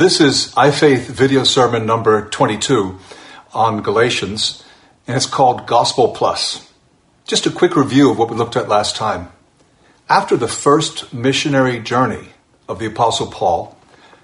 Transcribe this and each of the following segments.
This is iFaith video sermon number 22 on Galatians, and it's called Gospel Plus. Just a quick review of what we looked at last time. After the first missionary journey of the Apostle Paul,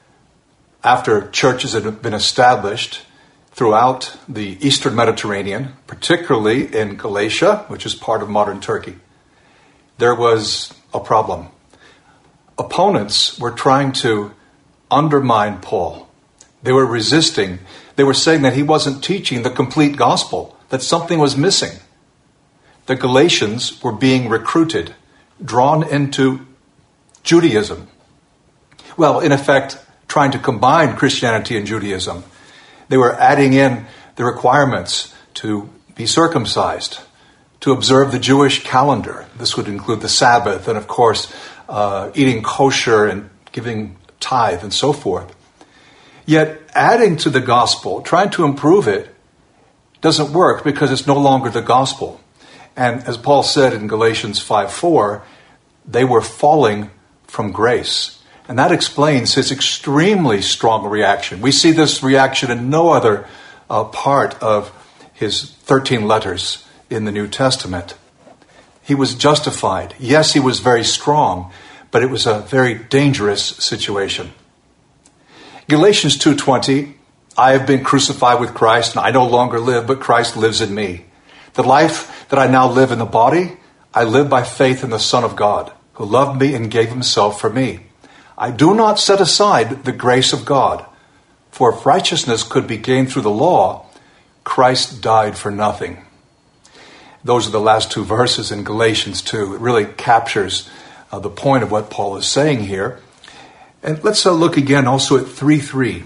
after churches had been established throughout the Eastern Mediterranean, particularly in Galatia, which is part of modern Turkey, there was a problem. Opponents were trying to undermine Paul. They were resisting. They were saying that he wasn't teaching the complete gospel, that something was missing. The Galatians were being recruited, drawn into Judaism. Well, in effect, trying to combine Christianity and Judaism. They were adding in the requirements to be circumcised, to observe the Jewish calendar. This would include the Sabbath and, of course, eating kosher and giving tithe and so forth. Yet adding to the gospel, trying to improve it, doesn't work because it's no longer the gospel. And as Paul said in Galatians 5:4, they were falling from grace. And that explains his extremely strong reaction. We see this reaction in no other part of his 13 letters in the New Testament. He was justified. Yes, he was very strong, but it was a very dangerous situation. Galatians 2:20, I have been crucified with Christ, and I no longer live, but Christ lives in me. The life that I now live in the body, I live by faith in the Son of God, who loved me and gave himself for me. I do not set aside the grace of God, for if righteousness could be gained through the law, Christ died for nothing. Those are the last two verses in Galatians 2. It really captures the point of what Paul is saying here. And let's look again also at 3:3.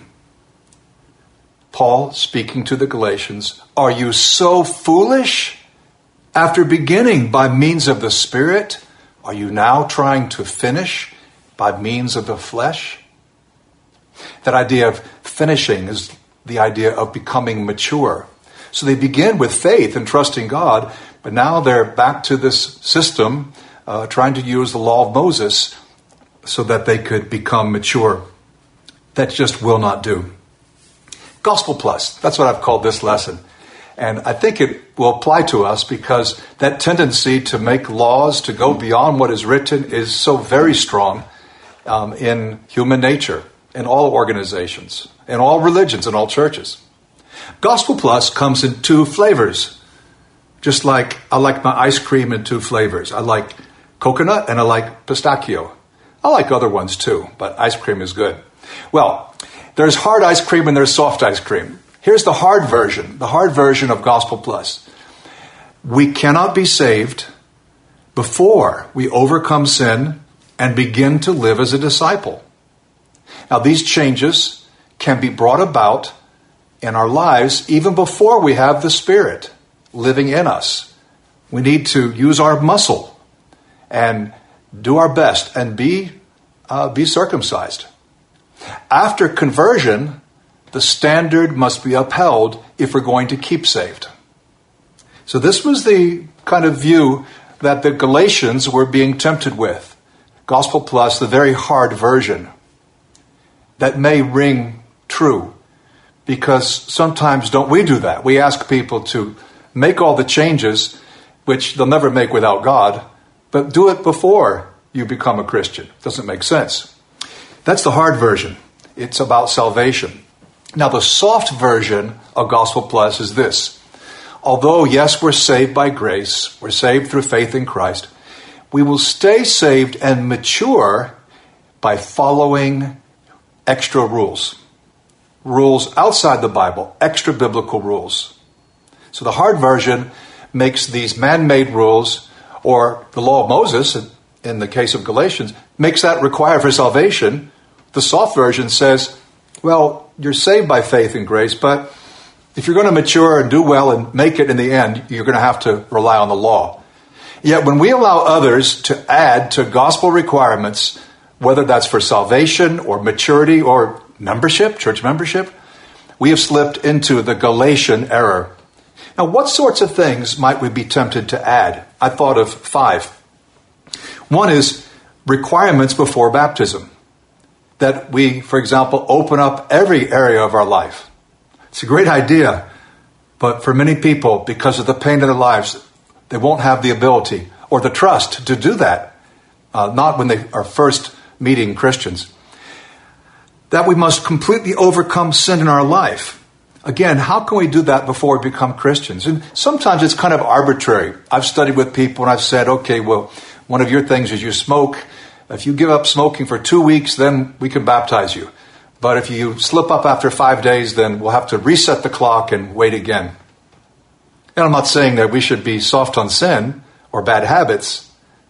Paul speaking to the Galatians, are you so foolish? After beginning by means of the Spirit, are you now trying to finish by means of the flesh? That idea of finishing is the idea of becoming mature. So they begin with faith and trusting God, but now they're back to this system, trying to use the law of Moses so that they could become mature. That just will not do. Gospel Plus, that's what I've called this lesson. And I think it will apply to us because that tendency to make laws, to go beyond what is written, is so very strong in human nature, in all organizations, in all religions, in all churches. Gospel Plus comes in two flavors. Just like I like my ice cream in two flavors. I like coconut and I like pistachio. I like other ones too, but ice cream is good. Well, there's hard ice cream and there's soft ice cream. Here's the hard version of Gospel Plus. We cannot be saved before we overcome sin and begin to live as a disciple. Now, these changes can be brought about in our lives even before we have the Spirit living in us. We need to use our muscle and do our best and be circumcised. After conversion, the standard must be upheld if we're going to keep saved. So this was the kind of view that the Galatians were being tempted with. Gospel Plus, the very hard version. That may ring true because sometimes don't we do that? We ask people to make all the changes, which they'll never make without God, but do it before you become a Christian. Doesn't make sense. That's the hard version. It's about salvation. Now, the soft version of Gospel Plus is this. Although, yes, we're saved by grace, we're saved through faith in Christ, we will stay saved and mature by following extra rules. Rules outside the Bible, extra biblical rules. So the hard version makes these man-made rules, or the law of Moses, in the case of Galatians, makes that required for salvation. The soft version says, well, you're saved by faith and grace, but if you're going to mature and do well and make it in the end, you're going to have to rely on the law. Yet when we allow others to add to gospel requirements, whether that's for salvation or maturity or membership, church membership, we have slipped into the Galatian error. Now, what sorts of things might we be tempted to add? I thought of 5. One is requirements before baptism. that we, for example, open up every area of our life. It's a great idea, but for many people, because of the pain in their lives, they won't have the ability or the trust to do that, not when they are first meeting Christians. That we must completely overcome sin in our life. Again, how can we do that before we become Christians? And sometimes it's kind of arbitrary. I've studied with people and I've said, okay, well, one of your things is you smoke. If you give up smoking for 2 weeks, then we can baptize you. But if you slip up after 5 days, then we'll have to reset the clock and wait again. And I'm not saying that we should be soft on sin or bad habits,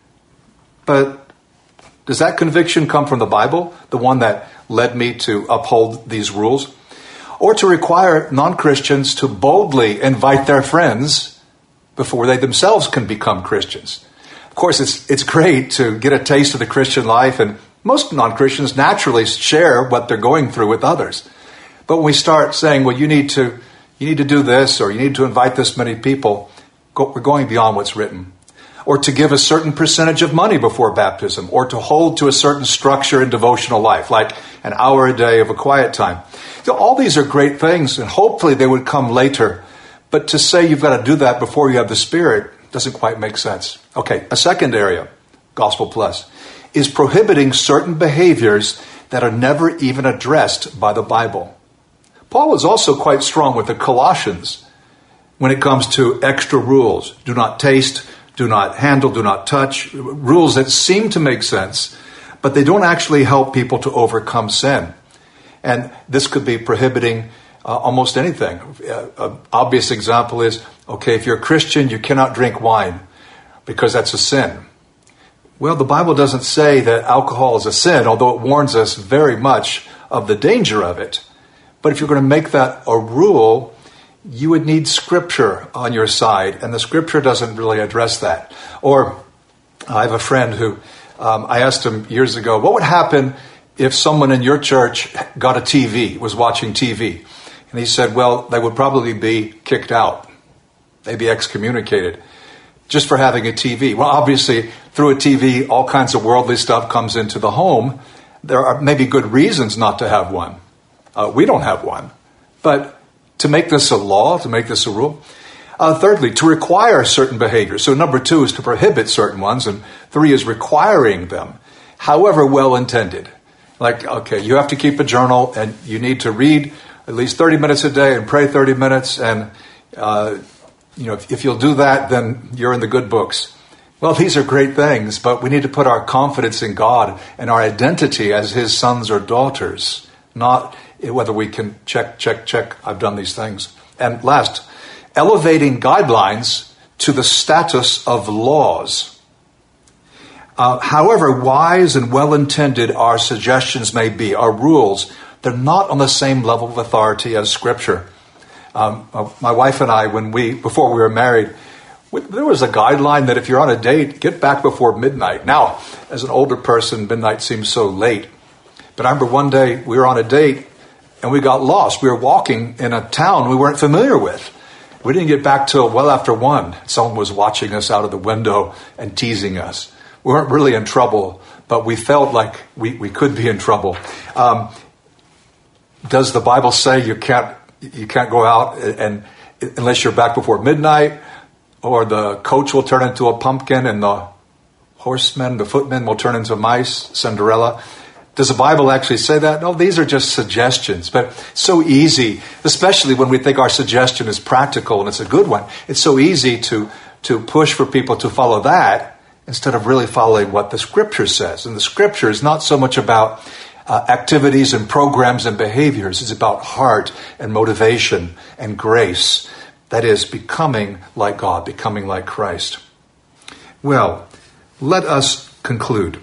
but does that conviction come from the Bible, the one that led me to uphold these rules? Or to require non-Christians to boldly invite their friends before they themselves can become Christians? Of course, it's great to get a taste of the Christian life, and most non-Christians naturally share what they're going through with others. But when we start saying, well, you need to do this, or you need to invite this many people, we're going beyond what's written. Or to give a certain percentage of money before baptism, or to hold to a certain structure in devotional life, like an hour a day of a quiet time. So all these are great things, and hopefully they would come later. But to say you've got to do that before you have the Spirit doesn't quite make sense. Okay, a second area, Gospel Plus, is prohibiting certain behaviors that are never even addressed by the Bible. Paul was also quite strong with the Colossians when it comes to extra rules. Do not taste, do not handle, do not touch. Rules that seem to make sense, but they don't actually help people to overcome sin. And this could be prohibiting almost anything. An obvious example is, okay, if you're a Christian, you cannot drink wine because that's a sin. Well, the Bible doesn't say that alcohol is a sin, although it warns us very much of the danger of it. But if you're going to make that a rule, you would need Scripture on your side, and the Scripture doesn't really address that. Or I have a friend who, I asked him years ago, what would happen if someone in your church got a TV, was watching TV? And he said, well, they would probably be kicked out. They'd be excommunicated just for having a TV. Well, obviously, through a TV, all kinds of worldly stuff comes into the home. There are maybe good reasons not to have one. We don't have one. But to make this a law, to make this a rule. Thirdly, to require certain behaviors. So number 2 is to prohibit certain ones, and 3 is requiring them, however well-intended. Like, okay, you have to keep a journal, and you need to read at least 30 minutes a day and pray 30 minutes, and if you'll do that, then you're in the good books. Well, these are great things, but we need to put our confidence in God and our identity as His sons or daughters, not whether we can check, I've done these things. And last, elevating guidelines to the status of laws. However wise and well-intended our suggestions may be, our rules, they're not on the same level of authority as Scripture. My wife and I, before we were married, there was a guideline that if you're on a date, get back before midnight. Now, as an older person, midnight seems so late. But I remember one day we were on a date and we got lost. We were walking in a town we weren't familiar with. We didn't get back till well after 1. Someone was watching us out of the window and teasing us. We weren't really in trouble, but we felt like we could be in trouble. Does the Bible say you can't go out and unless you're back before midnight, or the coach will turn into a pumpkin and the footmen will turn into mice, Cinderella? Does the Bible actually say that? No, these are just suggestions, but so easy, especially when we think our suggestion is practical and it's a good one. It's so easy to push for people to follow that instead of really following what the Scripture says. And the Scripture is not so much about activities and programs and behaviors. It's about heart and motivation and grace. That is, becoming like God, becoming like Christ. Well, let us conclude.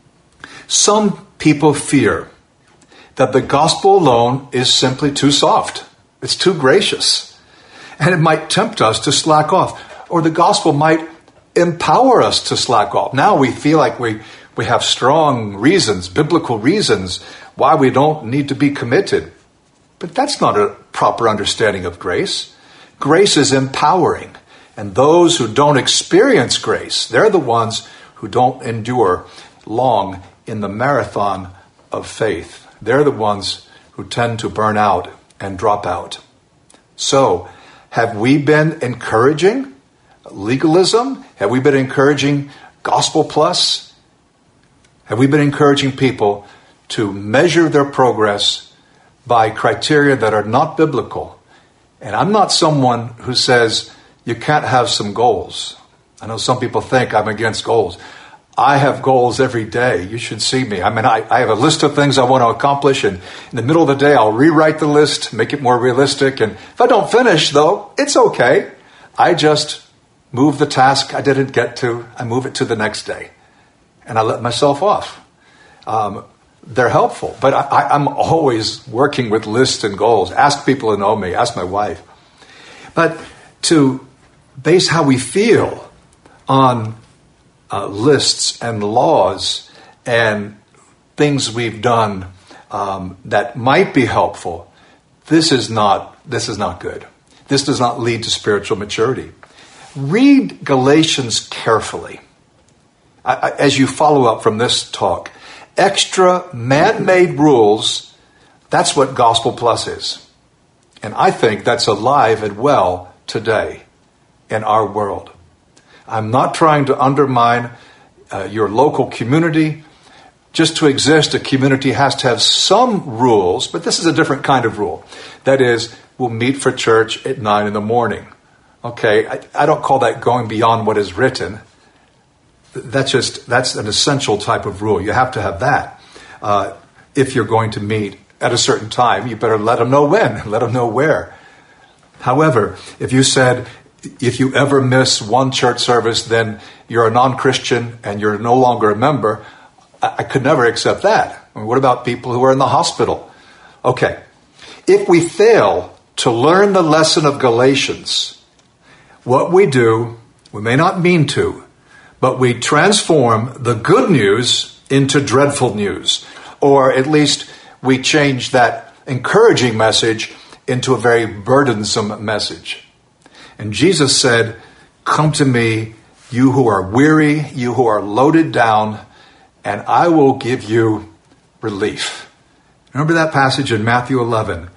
Some people fear that the gospel alone is simply too soft. It's too gracious. And it might tempt us to slack off. Or the gospel might empower us to slack off. Now we feel like we have strong reasons, biblical reasons, why we don't need to be committed. But that's not a proper understanding of grace. Grace is empowering. And those who don't experience grace, they're the ones who don't endure long in the marathon of faith. They're the ones who tend to burn out and drop out. So, have we been encouraging legalism? Have we been encouraging Gospel Plus? Have we been encouraging people to measure their progress by criteria that are not biblical? And I'm not someone who says you can't have some goals. I know some people think I'm against goals. I have goals every day. You should see me. I mean, I have a list of things I want to accomplish, and in the middle of the day, I'll rewrite the list, make it more realistic. And if I don't finish, though, it's okay. I just move the task I didn't get to. I move it to the next day, and I let myself off. They're helpful, but I'm always working with lists and goals. Ask people who know me. Ask my wife. But to base how we feel on lists and laws and things we've done that might be helpful, this is not good. This does not lead to spiritual maturity. Read Galatians carefully as you follow up from this talk. Extra man-made rules, that's what Gospel Plus is. And I think that's alive and well today in our world. I'm not trying to undermine your local community. Just to exist, a community has to have some rules, but this is a different kind of rule. That is, we'll meet for church at 9 a.m. Okay, I don't call that going beyond what is written. That's an essential type of rule. You have to have that. If you're going to meet at a certain time, you better let them know when, let them know where. However, if you said, if you ever miss one church service, then you're a non-Christian and you're no longer a member, I could never accept that. I mean, what about people who are in the hospital? Okay, if we fail to learn the lesson of Galatians, what we do, we may not mean to, but we transform the good news into dreadful news. Or at least we change that encouraging message into a very burdensome message. And Jesus said, "Come to me, you who are weary, you who are loaded down, and I will give you relief." Remember that passage in Matthew 11?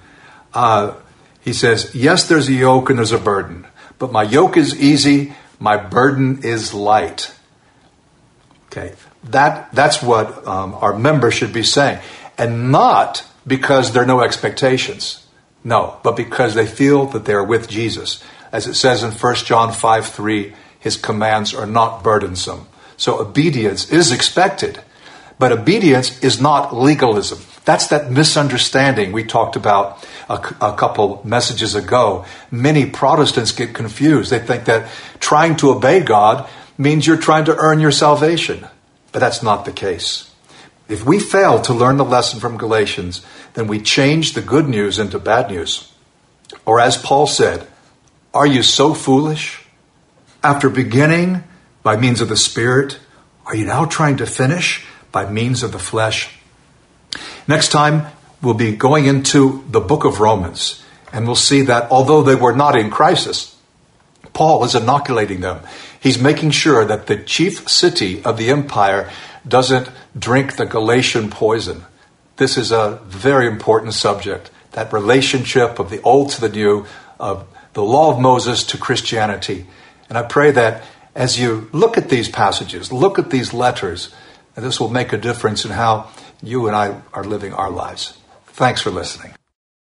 He says, yes, there's a yoke and there's a burden, but my yoke is easy, my burden is light. Okay, that's what our members should be saying. And not because there are no expectations. No, but because they feel that they're with Jesus. As it says in 1 John 5:3, his commands are not burdensome. So obedience is expected. But obedience is not legalism. That's that misunderstanding we talked about a couple messages ago. Many Protestants get confused. They think that trying to obey God means you're trying to earn your salvation. But that's not the case. If we fail to learn the lesson from Galatians, then we change the good news into bad news. Or as Paul said, are you so foolish? After beginning by means of the Spirit, are you now trying to finish by means of the flesh? Next time, we'll be going into the book of Romans, and we'll see that although they were not in crisis, Paul is inoculating them. He's making sure that the chief city of the empire doesn't drink the Galatian poison. This is a very important subject, that relationship of the old to the new, of the law of Moses to Christianity. And I pray that as you look at these passages, look at these letters, and this will make a difference in how you and I are living our lives. Thanks for listening.